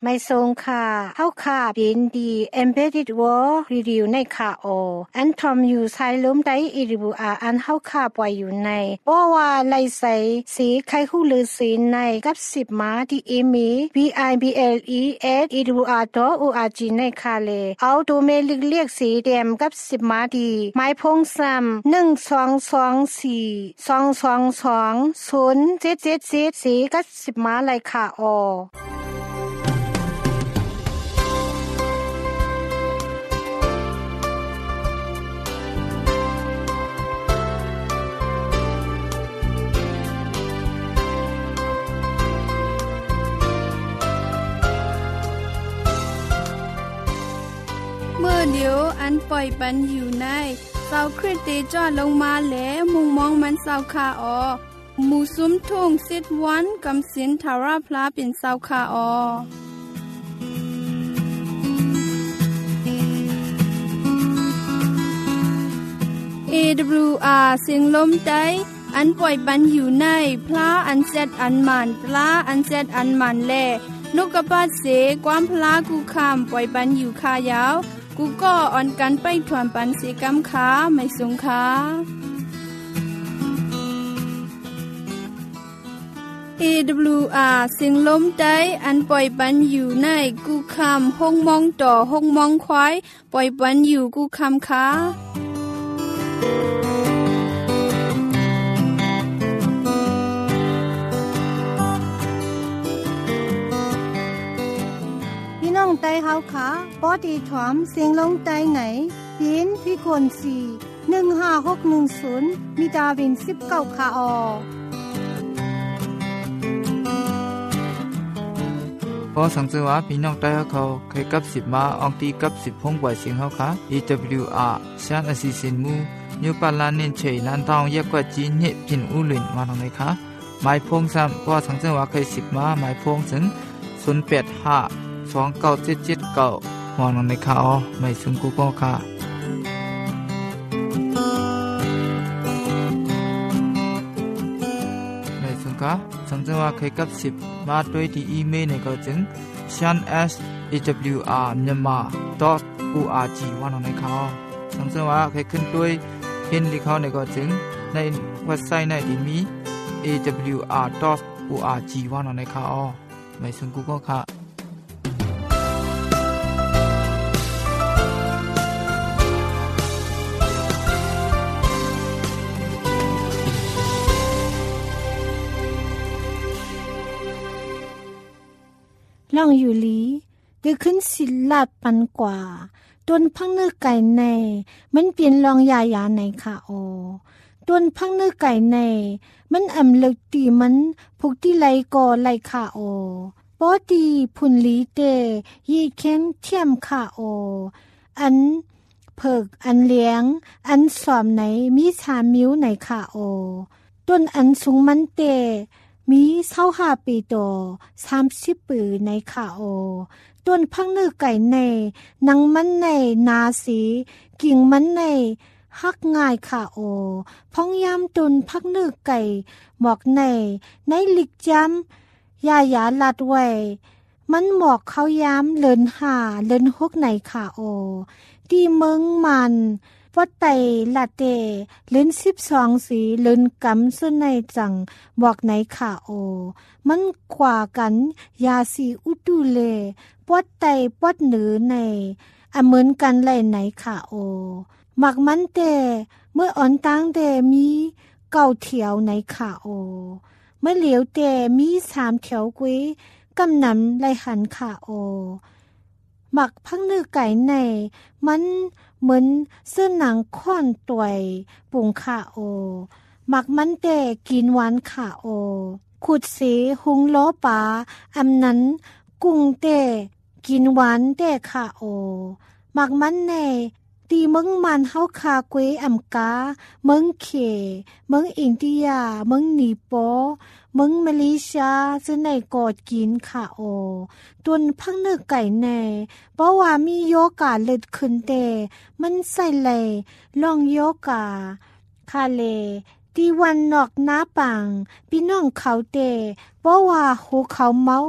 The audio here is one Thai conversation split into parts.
ไม่ทรงค่ะเฮาค่ะเป็นดี Embedded World Review ในค่ะอันทอมอยู่ใช้ล้มได้อีริบูอันเฮาค่ะปล่อยอยู่ในบ่ว่าไลใส่สีไข่ฮู้ลือสีในกับ10มาที่อีเมล bibles@edwr.org ในค่ะเลเอาตัวเมลิกเรียกสีแดมกับ10มาดีไม้พงซ้ำ1224222077สีกับ10มาเลยค่ะเมื่อเดียวอันปล่อยปันอยู่ในเศร้าคริสติจอดลงมาแล้วมุงมองมันเศร้าคาหมู่ซุ้มทุ่งซิดวันกำสินทาราพลาเป็นเศร้าคาAWR เสียงลมใจอันปล่อยปันอยู่ในพระอันเซตอันมันปลาอันเซตอันมันแลนกกระปาดเสความพลากูคำปล่อยปันอยู่คายาวกูก็อ่อนกันไปถวนปันเสกำขาไม่สงขาAWR เสียงลมใจอันปล่อยปันอยู่ในกูคำห้องมองต่อห้องมองควายปล่อยปันอยู่กูคำขาน้องไตเฮาค่ะปอดีถอมเสียงลงไตไหนยินพี่คน4156110มีดาวิน19ค่ะพอสังเกตว่าพี่น้องไตเขาเคยกับ10มาอองตีกับ10พงกว่าเสียงเฮาค่ะ AWR ชานอสิสินมูนิวปาลานินเชยลันทองเยกกว่าจีเนพินอุลินมาตรงไหนคะหมายพงซ้ำพอสังเกตว่าเคย10มาหมายพงถึง085297779มองลงในข่าวไม่ซึงกูก็ค่ะไม่ซึงค่ะสังเกตว่าเคยกับ10มาด้วยที่อีเมลในก็จึง shan@awr.myanmar.org มองลงในข่าวสังเกตว่าเคยขึ้นด้วยเห็นที่เขาในก็จึงในเว็บไซต์ในที่มี awr.org มองลงในข่าวไม่ซึงกูก็ค่ะล่องอยู่ลีได้ขึ้นศิลาดปันกว่าต้นพังเนื้อไก่ในมันเปลี่ยนลองยายาในค่ะต้นพังเนื้อไก่ในมันอำเลึกตีมันพุกที่ไหลก่อไหลค่ะปอตีพุนลีเตยีเค้นเทียมค่ะอันเพิกอันเลี้ยงอันสอมไหนมี3มิ้วไหนค่ะต้นอันสูงมันเตมี25ปีต่อ30ปีในค่ะต้นพังเนื้อไก่ในนังมันในนาสีกิ่งมันในฮักง่ายค่ะพ้องยามต้นพักเนื้อไก่หมอกในลิกจำยาลัดไว้มันหมอกเขายามเลิน5เลิน6ในค่ะที่เมืองมันวัดไตลาเตเล่น12สีเล่นกำสุนในจังบอกไหนค่ะมันกว่ากันยาสีอุดูเลปวดไตปวดเหนือในเหมือนกันไหลไหนค่ะหมักมันเตเมื่ออ่อนตั้งเตมีเก่าเถียวไหนค่ะเมื่อเหลียวเตมี3แถวกุ้ยกำนำไหลหันค่ะหมักพังเนื้อไก่ในมันเหมือนเสื้อหนังค่อนตวยปุ่งค่ะหมักมันเตกินหวานค่ะขุดสีหุงล้อปลาอำนั้นกุ้งเตกินหวานเตค่ะหมักมันในตีเมืองมันเฮาคากวยอำกาเมืองเขเมืองอินเดียเมืองนีโปเมืองมาเลเซียจะในกอดกินค่ะต้นพังเนื้อไก่ในเพราะว่ามีโยกาเลิดขึ้นเตมันใส่เลยลองโยกาคาเลที่วันนอกหน้าปังพี่น้องเขาเตเพราะว่าหูเขาเมา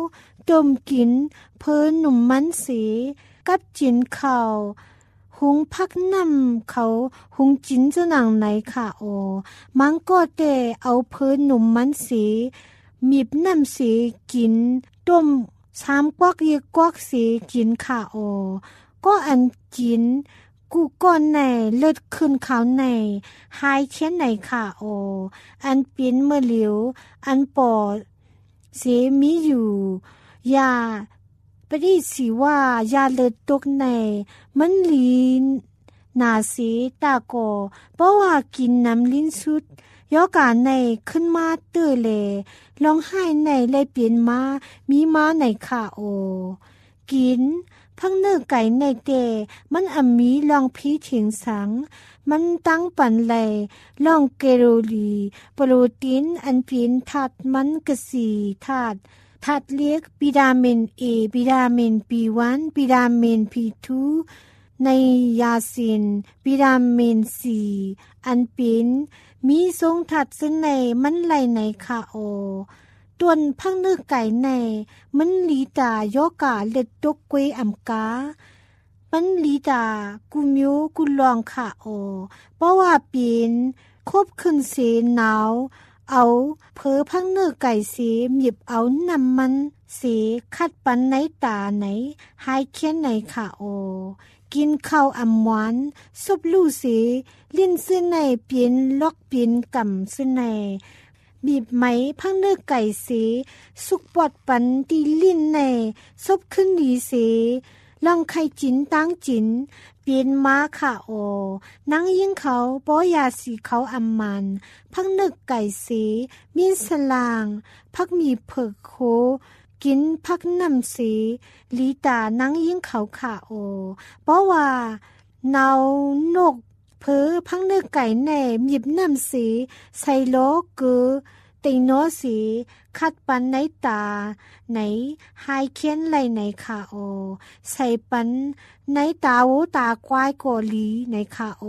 ต้มกินเพิ่นหนุ่มมันสีกับจินข้าวหุงพักน้ำเขาหุงจินเจ้าหนังไหนค่ะโอมังก็แต่เอาเพิ่นหนุ่มมันสีมีบน้ำสีกินต้มชามกวักเยกวักสีกินค่ะโอก็อันกินกูก้อนในเลือดขึ้นเขาในหายเช่นไหนค่ะโออันเป็นเมื่อเหลียวอันปอเสมีอยู่ยาปฏิสิว่ายาเลือดตกในมันลีนาสีตาโกเพราะว่ากินน้ำลิ้นสุดยอกาในขึ้นมาเตื้อเลร้องไห้ในเลยเปลี่ยนมามีมาในค่ะโอกินพังเนื้อไก่ในเตมันอมีลองพีถิงสังมันตั้งปันเลยลองเกโรลีโปรตีนอันเป็นธาตุมันกะสีธาตุเล็กวิตามิน A วิตามิน B1 วิตามิน B2 ในยาซินวิตามิน C อันเป็นมีทรงถัดซึ่งในมันไหลในค่ะโอตวนพังเนื้อไก่ในมันลีตาโยกาเล็ดตกกวยอำกามันลีตากูมิวกูลองค่ะโอเพราะว่าเป็นคบขึ้นเสหนาวเอาเพอพังเนื้อไก่เสหยิบเอาน้ำมันเสคัดปันในตาไหนหายเคียนในค่ะโอกินข้าวอ่ำหวานซบลู่เสลิ้นซื้อในเปลี่ยนล็อกเปลี่ยนกำซื้อในบีบไหมพังเนื้อไก่เสสุกปอดปันตีลิ้นในซบขึ้นดีเสลองไข่จินตั้งจินเปลี่ยนม้าค่ะโอนังยิ่งเขาปอยาสีเขาอำมันพังเนื้อไก่เสมีสลางพักมีเผือกโคกินพักน้ำสีลีตานังยิ่งเขาค่ะโอเพราะว่าเนานกเพอพังเนื้อไก่แหน่หยิบน้ำสีใส่โลกือติงโนสีคัดปันในตาไหนหายเคียนไหลในค่ะโอใส่ปันในตาหูตาควายกอลีในค่ะโอ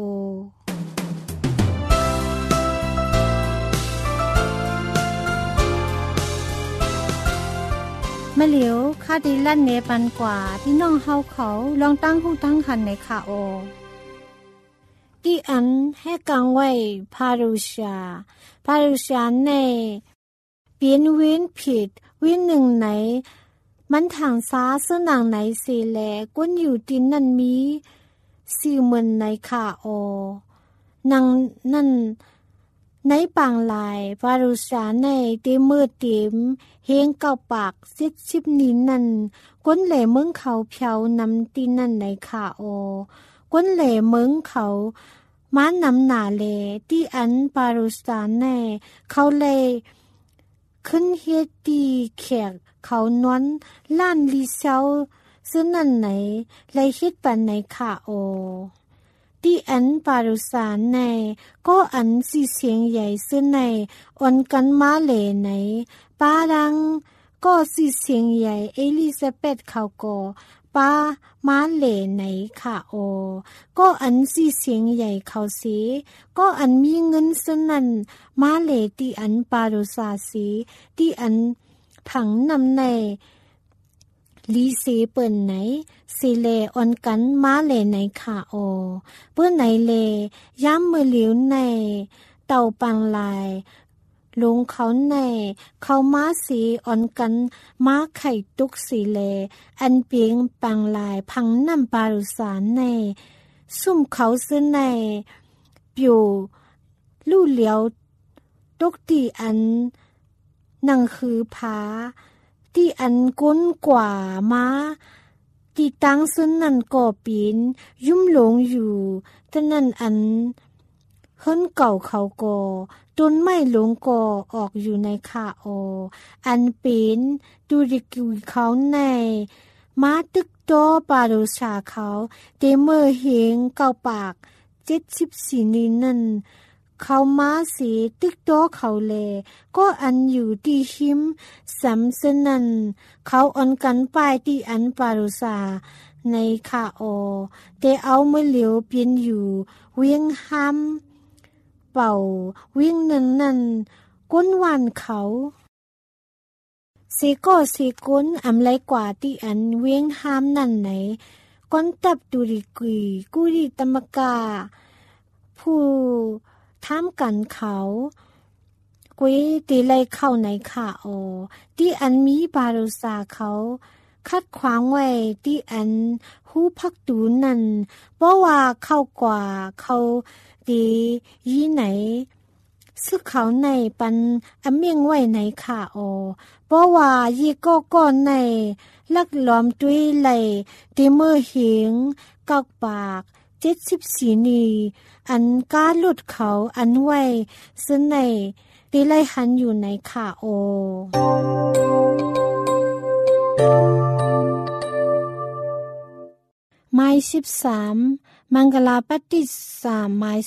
มะเหลียวคาดีลั่นเนปันกว่าพี่น้องเฮาเขาลองตั้งหูตั้งหันในค่ะโอที่อันให้กังไว้พารุชาในเปลี่ยนเว้นผิดวินหนึ่งไหนมันทางซ้าซึ่งหนังไหนเสแลก้นอยู่ดินนั่นมี40,000ในค่ะโอนางนั่นในปางลายพารุชาในเตมือเต็มเฮงเก่าปาก10นิ้นนั่นก้นแหล่เมืองเขาเพียวนำตีนั่นในค่ะโอก้นแหล่เมืองเขาม้านำหนาเลที่อันปารุสานแน่เขาเลยขึ้นเฮ็ดตีแขกเขานวนล้านลีเซาซึ่งนั่นไหนเลยเฮ็ดปันในค่ะโอที่อันปารุสานแน่ก็อันสีเสียงใหญ่ซึ่งในอ่อนกันมาเลไหนปาดังก็สีเสียงใหญ่เอลิซาเบธเขาก็ป้ามาเหล่ไหนค่ะโอก็อันสีเสียงใหญ่เขาสีก็อันมีเงินสนั่นมาเหล่ที่อันปารุสาสีที่อันผังนำในลีเสเปิ่นไหนสิเลอ่อนกันมาเหล่ไหนค่ะโอเปิ้นไหนเลย้ำมือเหลียวในเต่าปังลายลงเขาในเขาม้าสีอ่อนกันม้าไข่ตุกสีเลอันเปียงปังลายพังน้ำปารุสานในซุ่มเขาซื้อในปิวลู่เหลียวตุกตีอันนังคือผาที่อันก้นกว่าม้าที่ตั้งซึ่งนั่นก่อปีนยุ่มหลงอยู่แต่นั่นอันเฮิรนเก่าเขาก่อต้นไม้หลงก่อออกอยู่ในค่ะโออันเป็นดูดิกุยเขาในมาตึกโตปารุชาเขาเตเมอเฮงเก่าปาก74นิ้นนั่นเขามาสีตึกโตเขาเลก็อันอยู่ที่หิมสำสนันเขาอ่อนกันป้ายที่อันปารุชาในค่ะโอเตเอาเมื่อเหลียวเปลี่ยนอยู่เวียงห้ำเป่าวิ่งนั่นก้นวันเขาสีก็สีกุนอำไลกว่าที่อันเวียงห้ามนั่นไหนก้นตับดุริกุยกุริตมกาผู้ท้ามกันเขากุยตีไลเข้าในขาโอที่อันมีบารุษาเขาคัดขวางไว้ที่อันหูพักดูนั่นเพราะว่าเข้ากว่าเขาดียี่ไหนซึกเขาในปันอเมียงไว้ในขาโอเพราะว่ายี่ก็ก้อนในลักล้อมด้วยไหลตีมือหิงกอกปาก74นีอันก้าหลุดเขาอันไว้ซึ่งในตีไลหันอยู่ในขาโอไม้13มังกลาปฏิ3ไม้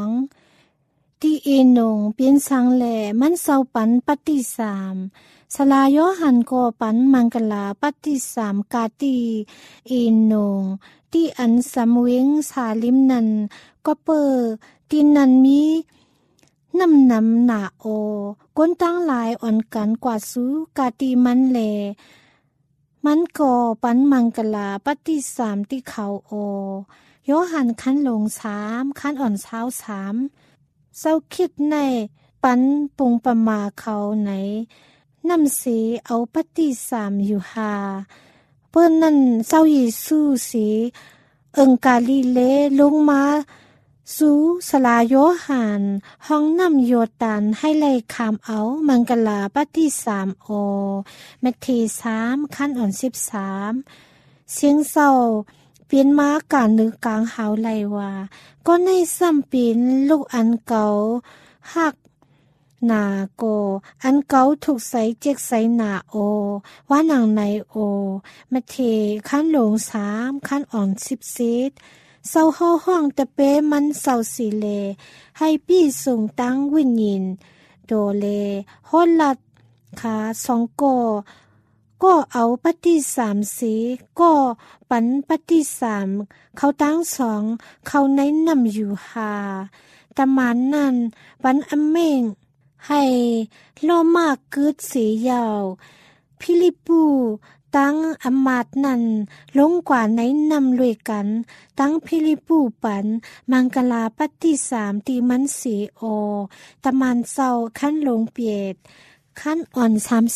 2ที่เอนงเปลี่ยนสังแลมันเศร้าปันปฏิ3สลายโยหันโกปันมังกลาปฏิ3กาตีเอนงที่อันสำเวงสาลิมนันก็เปอที่นันมีน้ำหนาโอก้นตั้งหลายอ่อนกันกว่าสูกาตีมันแลมันก็ปันมังกลาปฏิ3ที่เขาโอโยหันคันลง3คันอ่อนเช้า3เศร้าคิดในปันปุงประมาเขาไหนนำสีเอาปฏิ3อยู่หาเปิ้นนั่นเศร้ายิสู้สีกาลีเลลงมาสูสลาโยหันห้องน้ำโยตันให้ไล่คามเอามังกลาปฏิ3โอเมธี3คันอ่อน13เสียงเศร้าเปลี่ยนมาการนึกกลางหาวไหลว่าก็ในซ้ำปีนลูกอันเก่าหักหนาโกอันเก่าถูกใส่เจ็กใส่หนาโอว่าหนังในโอเมธีคันหลง3คันอ่อน14เศร้าห้องตะเปมันเศร้าสีเลให้พี่ส่งตั้งวิญญินโดเลฮอดลัดขา2ก็เอาปฏิ3สีก็ปันปฏิ3เขาตั้ง2เขาในนำอยู่หาตะมันนั่นปันอเมงให้โลมากกึดสียาวพิลิปูตั้งอมาตนั่นลงกว่าในนำรวยกันตั้งพิลิปูปันมังกลาปฏิ3ตีมันสีโอตะมันเศร้าขั้นลงเปียดขั้นอ่อน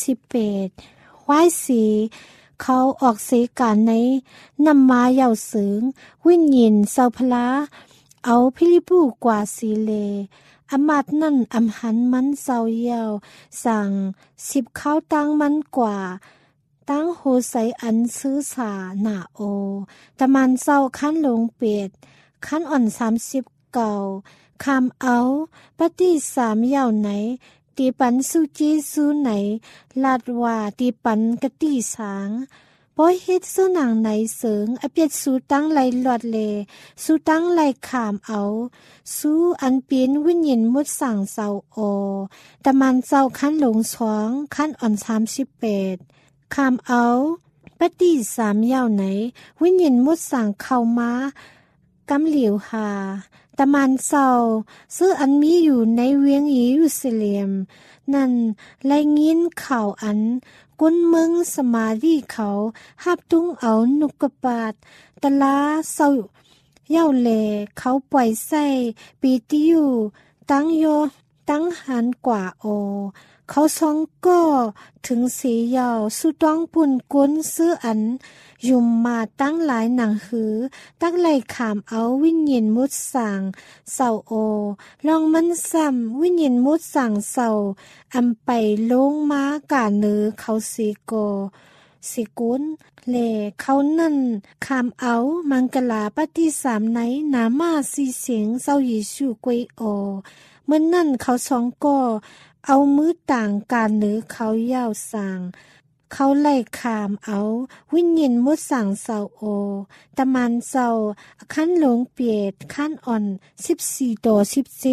38ว้ายสีเขาออกสีการในนำมาเยาเสืองวิญญินเศร้าพลาเอาพิลิปูกว่าสีเลอมาตนั่นอำหันมันเศร้าเยาสั่ง10เข้าตั้งมันกว่าตั้งโหใสอันซื้อสาหนาโอตะมันเศร้าขั้นลงเปียดขั้นอ่อน30เก่าคำเอาปฏิ3เยาไหนตีปันสุจีสูไหนลาดว่าตีปันกะตีสางปอยเฮ็ดสู้หนังไหนเสริงอเปียดสู้ตั้งไหลหลอดเลสู้ตั้งไหลขามเอาสู้อันเปียนวิญญาณมุดสั่งเศร้าโอตะมันเศร้าขั้นหลง2ขั้นอ่อน38คำเอาปฏิ3เยาไหนวิญญาณมุดสั่งเข้ามากำเหลียวหาตะมันเศร้าซื้ออันมีอยู่ในเวียงเยรูซาเล็มนั่นไล่ยินข่าวอันกุนเมืองสมารีเขาหับตุ้งเอานุกบาทตะลาเศร้าเย้าเลเขาปล่อยใส่ปีติอยู่ตั้งโยตั้งหันกว่าโอเขา2ก็ถึงสียาวสุต้องปุ่นกุนซื้ออันยุมมาตั้งหลายหนังหือตั้งไหลขามเอาวิญญาณมุดสั่งเศร้าโอลองมันซ้ำวิญญาณมุดสั่งเศร้าอำไปลงมากาเนือเขาสีโกสิกุนเลเขานั่นขามเอามังกลาปฏิ3ในนามาสีเสียงเศร้ายิสูกวยโอเมื่อนั่นเขา2ก็เอามือต่างการเนือเขายาวสั่งเขาไล่ขามเอาวิญญาณมุดสั่งเศร้าโอตะมันเศร้าขั้นหลงเปียดขั้นอ่อน14ต่อ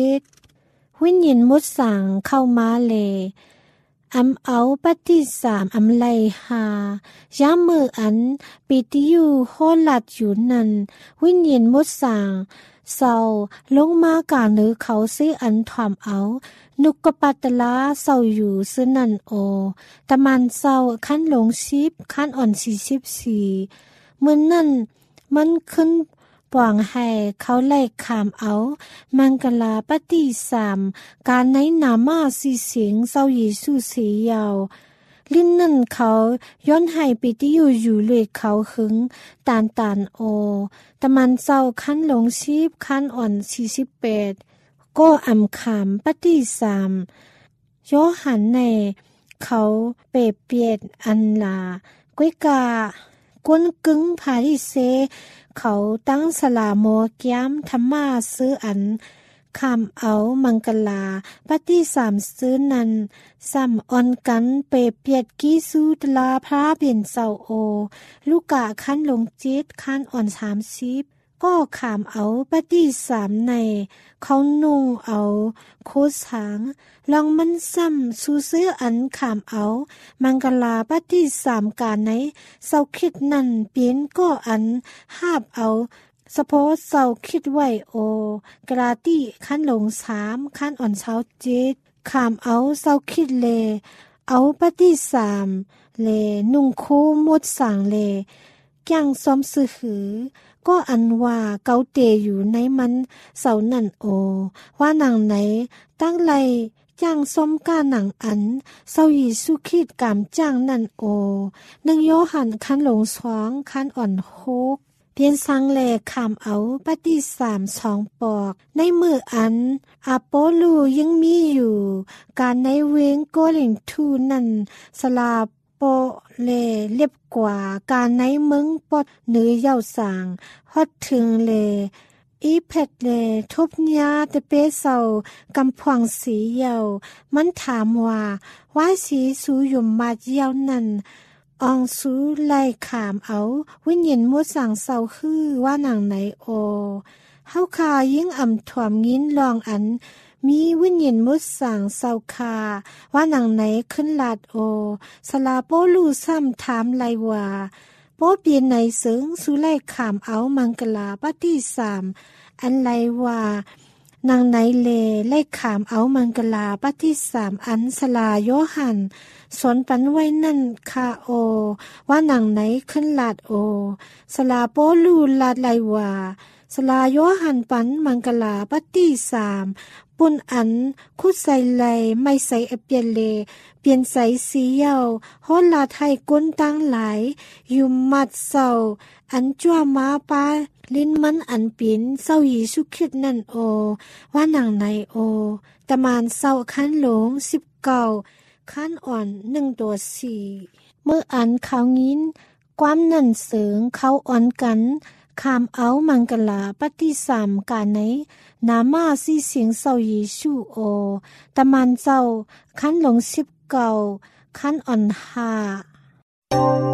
17วิญญาณมุดสั่งเข้ามาเลเอาปฏิ3ไล่หายามมืออันปิติอยู่โหลัดอยู่นั่นวิญญาณมุดสั่งเศร้าลงมากาเนือเขาซิอันถ่อมเอานุกกปัตตลาเศร้าอยู่ซึ่นันโอตะมันเศร้าขั้นหลงชิบขั้นอ่อน44เมื่อนั่นมันขึ้นปวงให้เขาไล่ขามเอามังกลาปฏิ3การในนามาสีเสียงเศร้าเยซูเสียยาวลิ้นนั่นเขาย้อนให้ไปที่อยู่เลยเขาหึงตานโอตะมันเศร้าขั้นหลงชีพขั้นอ่อน48ก็อำขามปฏิ3โยหันในเขาเปเปียดอันลาก้วยกากวนกึ่งพาริเซเขาตั้งสลาโมแก้มธรรมาซื้ออันคำเอามังกลาปฏิซื้อนันซ้ำอ่อนกันเปเปียดกีสูตลาพระเปลี่ยนเศร้าโอลูกะขั้นลงจิตขั้นอ่อน30ก็ขามเอาปฏิในเขานุ่งเอาโคสางลองมันซ้ำสู้ซื้ออันขามเอามังกลาปฏิการในเศร้าคิดนั่นเปลี่ยนก็อันหาบเอาสะโพกเศร้าคิดไว้โอกราติขั้นหลง3ขั้นอ่อน7ขามเอาเศร้าคิดเลเอาปฏิเลนุ่งคู่มดสั่งเลแก้งซ้อมซื้อหือก็อันว่าเกาเตอยู่ในมันเสานั่นโอว่าหนังไหนตั้งไลจ้างซ้อมก้าหนังอันเศร้ายีสุขีดกามจ้างนั่นโอ1โยหันขั้นหลง2ขั้นอ่อน6เพียนสังแลขามเอาปฏิ2ปอกในมืออันอาโปลูยังมีอยู่การในเวงโกลิงทูนั่นสลาโปเลเรียบกว่าการในเมืองปอดเนื้อเย่าสางฮอดถึงเลอีเพดเลทุบญาตะเปเศร้ากำพวงสีเยามันถามว่าสีสูยุมมาเยานั่นอองสูไล่ขามเอาวิญญาณมุดสั่งเศร้าฮือว่าหนังไหนโอเฮาคายิ่งอ่ำถ่วมยินลองอันมีวิญญาณมุดสั่งเศร้าคาว่าหนังไหนขึ้นลาดโอสลาโปลูซ้ำถามไลว่าโปเปลี่ยนไหนเสิงสูไล่ขามเอามังกลาปฏิอันไลว่านางไหนเลไล่ขามเอามังกลาปฏิอันสลาโยหันสนปันไว้นั่นคาโอว่านางไหนขึ้นลาดโอสลาโปลูลาดไลว่าสลาโยหันปันมังกลาปฏิปุ่นอันคุดใส่ไลไม่ใส่เปลี่ยนเลเปลี่ยนใส่สีเยาฮอลาไทยก้นตั้งหลายยุมมัดเศร้าอันจั่วมาปาลิ้นมันอันปิ่นเศร้ายีสุขิดนั่นโอว่าหนังไหนโอตะมานเศร้าขั้นหลง19ขั้นอ่อน1ตัว4เมื่ออันเขางินความนั่นเสริงเขาอ่อนกันขามเอามังกลาปฏิการในนามาสีเสียงเศร้าเยซูโอตะมันเจ้าขั้นหลง19ขั้นอ่อน5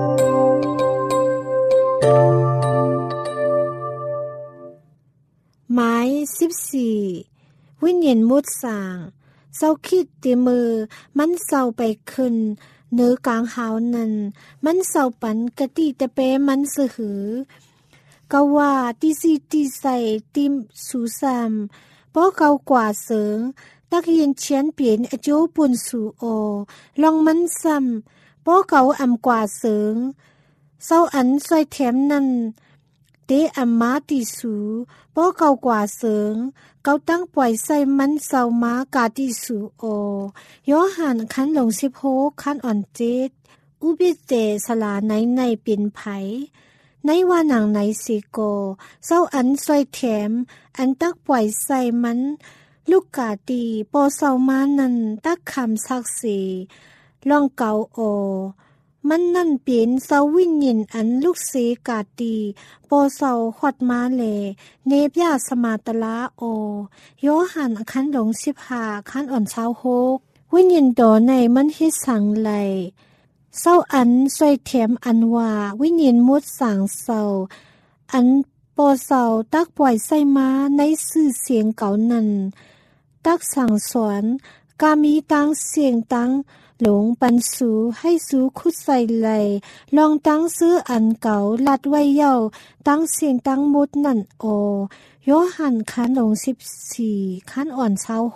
หมาย14วิญญาณมุดสางเศร้าคิดตีมือมันเศร้าไปขึ้นเนื้อกลางหาวนั้นมันเศร้าปันกะติตะเปมันสือหือกะว่าตีสีตีใส่ติมสูซามป้อเกากว่าเสิงตักเย็นเชียนเปลี่ยนอโจปุ่นสูโอลองมันซ้ำป้อเกาอำกว่าเสิงเศร้าอันซอยแถมนั่นเตอัมมาติสูป้อเกากว่าเสิงเกาตั้งปล่อยใส่มันเศร้ามากาติสูโอยอหันขั้นหลง16ขั้นอ่อน7อุบิเตสลาในเป็นไผในว่าหนังไหนสิโกเศร้าอันซอยแถมอันตักปล่อยใส่มันลูกกาตีปอเศร้ามานั่นตักคำซักสีลองเกาโอมันนั่นเปลี่ยนเศร้าวิญญาณอันลูกเสกาตีปอเศร้าขอดมาเลเนบยาสมาตลาโอโยหันขั้นหลง15ขั้นอ่อน26วิญญาณโดในมันฮิสังไลเศร้าอันซอยแถมอันว่าวิญญาณมุดสางเศร้าอันปอเศร้าตักปล่อยใส่มาในสื่อเสียงเก่านั้นตักสั่งสอนกามีตังเสียงตังหลงปันสูให้สูคุดใส่ไหลลองตั้งซื้ออันเก่าลัดไว้เย้าตั้งเสียงตั้งมุดนั่นโอโยหันขันหลง14ขันอ่อน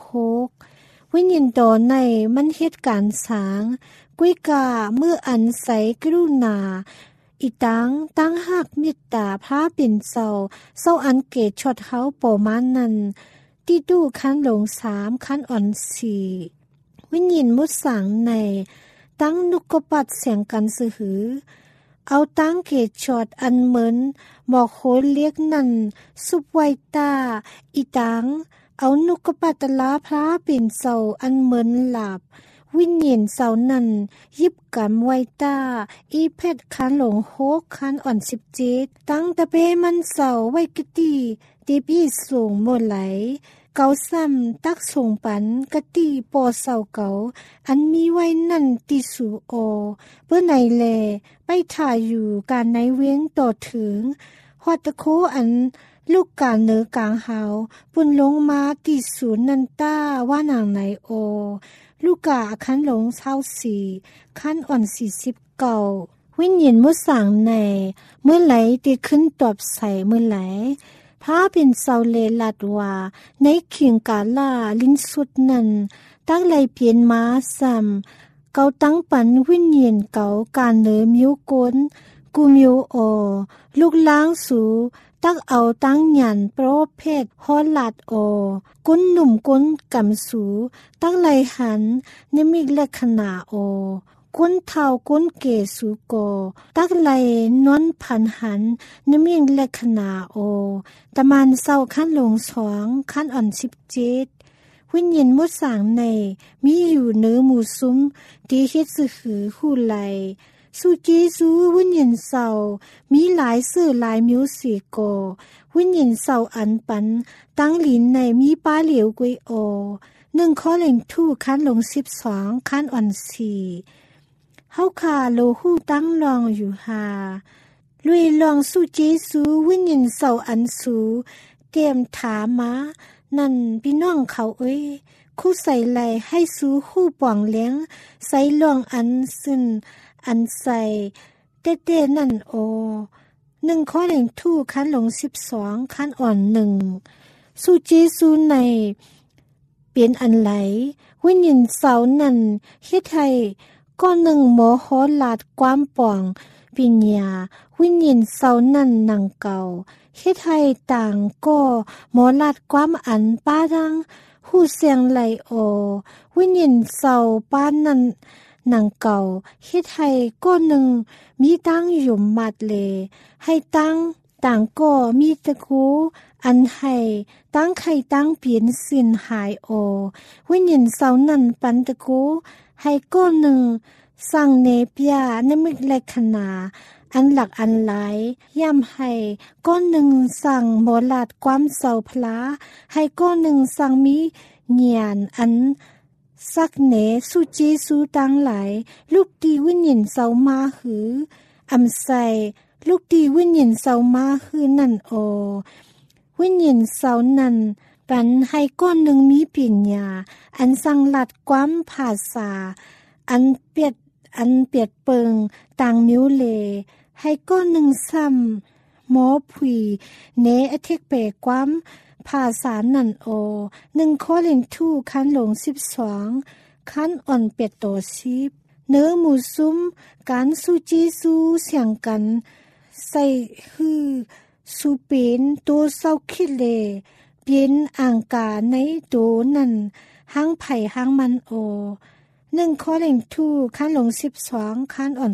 26วิญญาณตอนในมันเหตุการณ์สางกุยกาเมื่ออันใสกรุณาอีตั้งหักเมตตาพระเป็นเศร้าอันเกตชดเฮาโปมานั้นที่ดูขันหลง3ขันอ่อน4วิญญาณมุดสังในตั้งนุกปัดเสียงกันสือหือเอาตั้งเกตชดอันเหมือนหมอกโหเรียกนั่นสุบไวตาอีเอานุกปัตลาพระเป็นเศร้าอันเหมือนหลับวิญญาณเสานั้นยิบกำไวตาอีเพชรคันหลง6คันอ่อน17ตั้งตะเปมันเสาไว้กะตีตีพี่สูงหมดไหลเกาซ้ำตักส่งปันกะตีปอเสาเกาอันมีไว้นั่นติสูโอเพื่อไหนแลไปถ่ายอยู่การในเว้งต่อถึงฮอดตะโคอันลูกกาเนือกลางเฮาปุ่นลงมาติสูนันต้าว่านางไหนโอลูกกาคันหลง24คันอ่อน49วิญญาณมุสังในเมื่อไหลติขึ้นตอบใส่เมื่อไหลพระเป็นเสาเลลัดว่าในเขียงกาลาลิ้นสุดนั้นตั้งไหลเปลี่ยนมาซ้ำเกาตั้งปันวิญญาณเกาการเนือมิวกนกูมิวโอลูกล้างสูตักเอาตั้งหยันโปรเพศฮอลัดโอกุนหนุ่มกุนกำสูตั้งไหลหันนิมิกเลขนาโอกุนเท่ากุนเกสูโกตักไหลนอนพันหันนิมิกเลขนาโอตะมันเศร้าขั้นหลง2ขั้นอ่อน17วิญญาณมุดสางในมีอยู่เนื้อหมู่ซุ้มที่เฮ็ดสือหือคู่ไหลสุจีสูวิญญาณเศร้ามีหลายสื่อหลายมิวสิโกวิญญาณเศร้าอันปันตั้งลิ้นในมีป้าเหลียวกุยโอ1ข้อเล่งทู่คันลง12คันอ่อน4เฮาคาโลหูตั้งลองอยู่หาลุยลองสุจีสูวิญญาณเศร้าอันสูเตรียมถามมานั่นพี่น้องเขาเอ้ยคู่ใส่ไหลให้สูคู่ป่องเลี้ยงใส่ลองอันซึ่นอันใส่เต้ๆนั่นโอ1ข้อเล่งทู่คันหลง12คันอ่อน1สุจีสูในเปลี่ยนอันไหลวิญญาณเสานั่นเฮ็ดให้ก้อน1หมอฮอลาดความป่องปิญญาวิญญาณเสานั่นหนังเก่าเฮ็ดให้ต่างก็หมอลาดความอันป้าดังหูเสียงไหลโอวิญญาณเสาป้านั่นหนังเก่าเฮ็ดให้ก้อน1มีตั้งอยู่มัดเลให้ตั้งต่างก็มีตะคูอันให้ตั้งไข่ตั้งเปลี่ยนสินหายโอวิญญาณเสานั่นปันตะคูให้ก้อน1สั่งเนเปียนมิกเลขนาอันหลักอันหลายย่ำให้ก้อน1สั่งหมอลาดความเศร้าพลาให้ก้อน1สั่งมีเหียนอันสักเนสุจีสูตังหลายลูกดีวิญญาณเศร้ามาหืออำใส่ลูกดีวิญญาณเศร้ามาหือนั่นโอวิญญาณเศร้านั่นปันให้ก้อน1มีปัญญาอันสั่งลัดความภาษาอันเปียดเปิงต่างนิ้วเลให้ก้อน1ซ้ำหมอผุยเนอเทกเปความภาษานั่นโอ1ข้อเล่งทู่คันหลง12คันอ่อนเป็ดโต10เนื้อหมูซุ้มการสุจีสูเสียงกันใส่ฮือสุเป็นตัวเศร้าคิดเลเปลี่ยนอ่างกาในโตนั่นห้างไผ่ห้างมันโอ1ข้อเล่งทู่คันหลง12คันอ่อน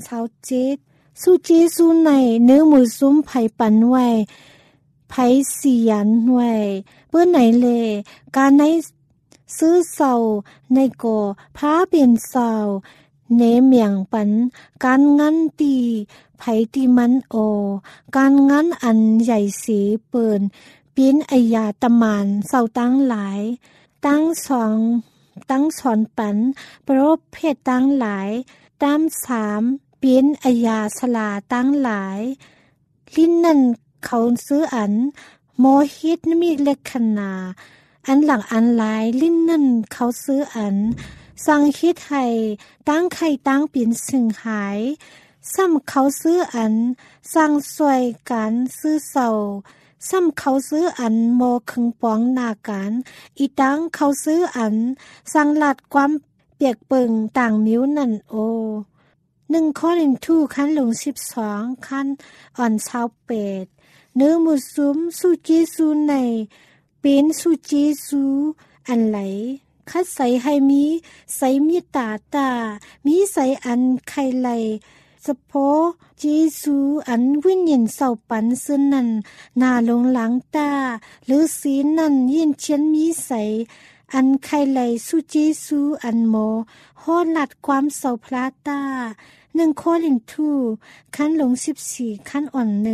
27สุจีสูในเนื้อหมูซุ้มไผ่ปันไว้ไผเสียนไว้เปิ้นไหนเลการในซื้อเศร้าในก่อพระเป็นเศร้าเนเมียงปันการงั้นตีไผตีมันโอการงั้นอันใหญ่สีเปิ้นเป็นอัยยาตมานเศร้าตั้งหลายตั้งสอนปันโปรเพศตั้งหลายตาม3เป็นอัยยาสลาตั้งหลายลิ้นนั่นเขาซื้ออันโมฮิตมีเลขนาอันหลังอันหลายลิ้นนั่นเขาซื้ออันสั่งคิดให้ตั้งไข่ตั้งเป็นสิ่งหายซ้ำเขาซื้ออันสั่งสวยกันซื้อเศร้าซ้ำเขาซื้ออันโมคึงปองหน้ากันอีตั้งเขาซื้ออันสั่งลัดความเปียกเปิงต่างมิ้วนั่นโอ1 โครินธ์ขั้นลง12ขั้นอ่อนชาวเป็ดเนื้อมุสุมสุจีสูในเป็นสุจีสูอันไหลคัดใส่ให้มีใส่มีตามีใส่อันไข่ไหลสะโพจีสูอันวิญญาณเศร้าปันซึ่งนั้นนาลงหลังตาหรือสีนั้นยินเชียนมีใส่อันไข่ไหลสุจีสูอันโมโหหลัดความเศร้าพลาตา1 โครินธ์ขั้นลง14ขั้นอ่อน1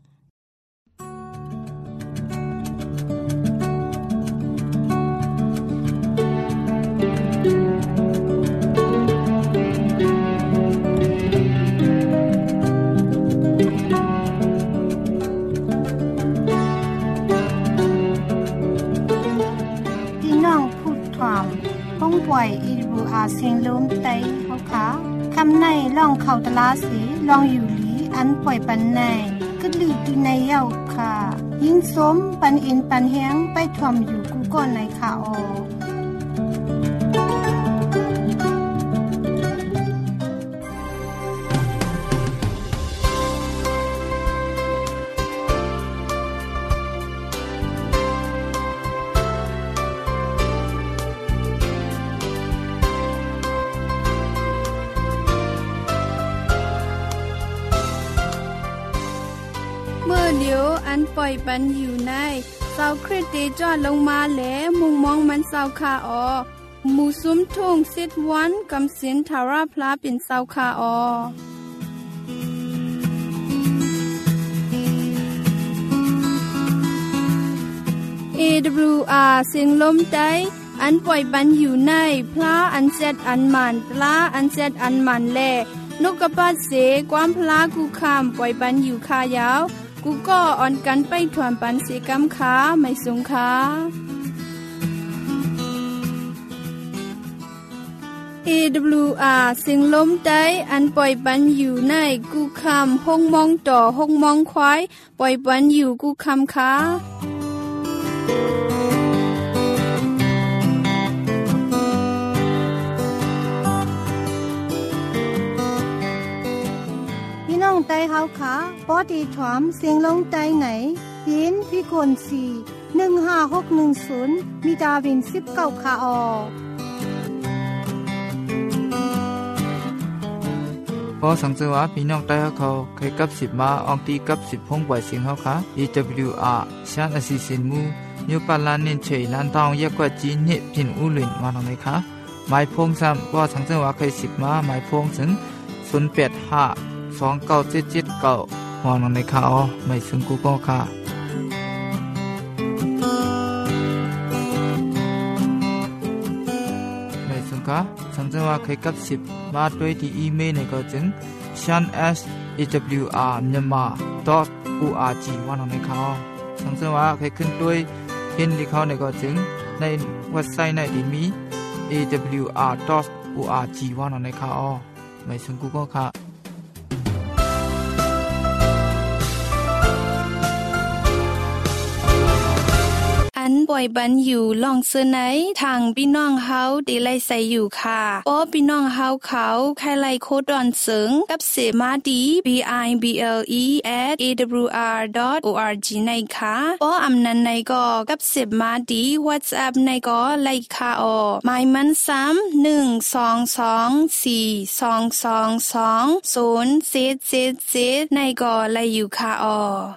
ป้องป่วยอีรูอาเสียงลมไตเขาขาคำในล่องเขาตลาสีลองอยู่หลีอันป่วยปันในกึดลือตีในเย้าค่ะยิงสมปันอินปันแหงไปถ่วมอยู่กูก่อนในขาออเดี๋ยวอันปล่อยปันอยู่ในเสาคริสเตจอดลงมาแล้วมุงมองมันเสาคาออหมู่ซุ้มทุ่งสิทวันกำสินทาราพลาเป็นเสาคาออAWR เสียงลมใจอันปล่อยปันอยู่ในพระอันเซตอันมันปลาอันเซตอันมันแลนกกระปัดเสความพลากูคำปล่อยปันอยู่คายาวกูก็อ่อนกันไปถ่วมปันเสกำขาไม่สงขาAWR เสียงลมใจอันปล่อยปันอยู่ในกูคำห้องมองต่อห้องมองควายปล่อยปันอยู่กูคำขาน้องไตเฮาขาปอตีถวมเสียงลงไตไหนยินพี่กน4 15610มีดาวิน19คาออพอสังเกตว่าพี่น้องไตเขาเคยกับ10มาออกตีกับ10พงป่วยเสียงเฮาค่ะ AWR ชานอสิสินมูนิวปาลานินเฉยล้านทองยกว่าจีนเนพินอูหลินมาตรงไหนคะหมายพงซ้ำว่าสังเกตว่าเคย10มาหมายพงถึง085297779วางลงในข่าวไม่ซึ่งกูก็ค่ะไม่ซึ่งค่ะสังเกตว่าเคยกับ10มาด้วยที่อีเมลในก็จึง shan@awr.myanmar.org วางลงในข่าวสังเกตว่าเคยขึ้นด้วยเห็นที่เขาในก็จึงในเว็บไซต์ในที่มี awr.org วางลงในข่าวไม่ซึ่งกูก็ค่ะอันป่วยบันอยู่ลองเสื้อไหนทางพี่น้องเฮาดีไลใส่อยู่ค่ะป้อพี่น้องเฮาเขาใครไลโคดอนเสิงกับเสมาดี bible@awr.org ในค่ะป้ออำนันในก็กับเสมาดี WhatsApp ในก็ไลค่ะออหมายมันซ้ำ12242222077ในก็ไลอยู่ค่ะออ